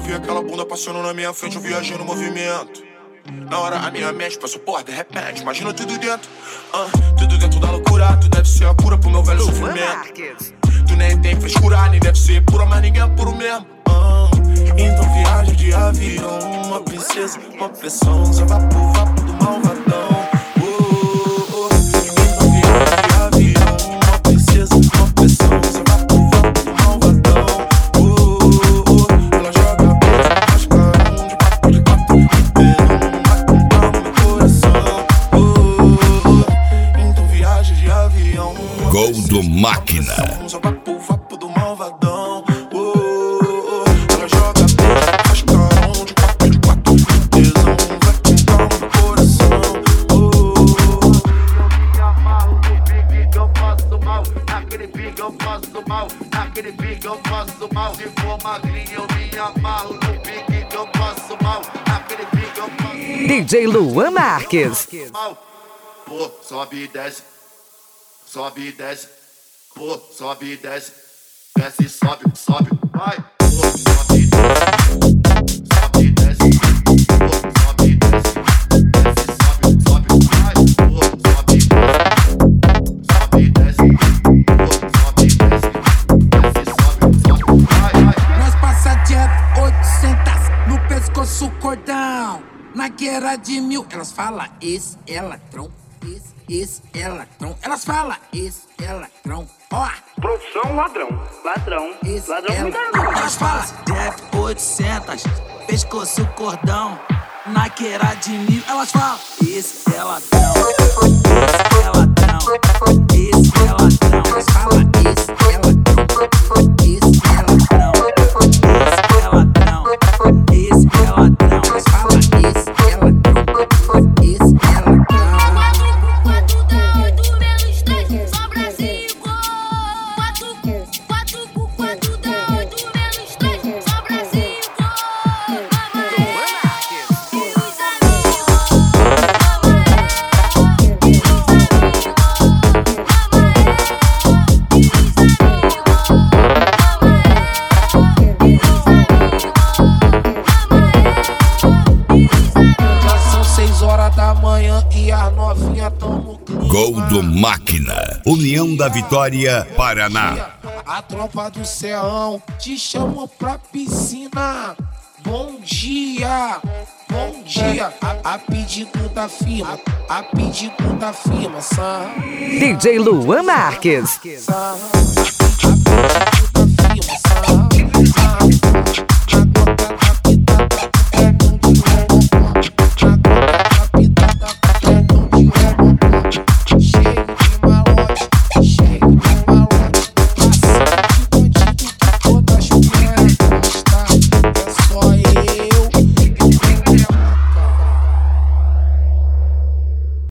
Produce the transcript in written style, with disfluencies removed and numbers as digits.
vi aquela bunda passando na minha frente, eu viajei no movimento. Na hora a minha mente passou, porra, de repente, imagina tudo dentro. Tudo dentro da loucura, tu deve ser a cura pro meu velho sofrimento. Tu nem tem frescura, nem deve ser pura, mas ninguém é puro mesmo. Então viaja de avião, uma princesa, uma pressão, só vapo do malvadão. Então viaja de avião, uma princesa, uma pressão, só vapo do malvadão. Ela joga beijo, mascarão, de quatro, no meu coração. Então viaja de avião, Gol do Máquina. só vapo do malvadão. Ela joga beijo, mascarão, de quatro, tesão, vai comprar no meu coração. Me amarro no pique que eu faço mal. Naquele pique eu faço mal. Naquele pique eu faço mal. Se for magrinho eu me amarro no pique que eu faço mal. Naquele pique eu faço DJ Luan Marques. mal. Pô, sobe e desce. Sobe e desce. Pô, sobe e desce. Desce e sobe, sobe, vai. Pô, sobe e desce. Sobe e desce. Pô, sobe e desce. Desce e sobe, sobe, vai. Pô, sobe e desce. Sobe e desce. Pô, sobe e desce. Desce e sobe, sobe, vai. Nós passa direto 800 no pescoço cordão. Na guerra de 1000, elas falam esse é ladrão, esse é ladrão. Elas falam esse é ladrão, ó. Profissão ladrão. Ladrão. Esse Ladrão é me dá ladrão. não. Elas falam Dep 800, pescoço cordão, na queira de 1000, elas falam: esse é ladrão, esse é ladrão, esse é ladrão. elas falam esse é ladrão, esse é ladrão. Esse é ladrão, esse é ladrão. Elas falam esse é ladrão, esse é ladrão. 4 dá 8 menos 3, sobra 5. 4 dá 8 menos 3, sobra 5. Já são 6 horas da manhã e as novinhas tão no clima. Gol do Máquina. União da Vitória, Paraná. A tropa do Serrão te chamou pra piscina. Bom dia, bom dia. A pedido da firma, a pedido da firma, Sam. DJ Luan Marques.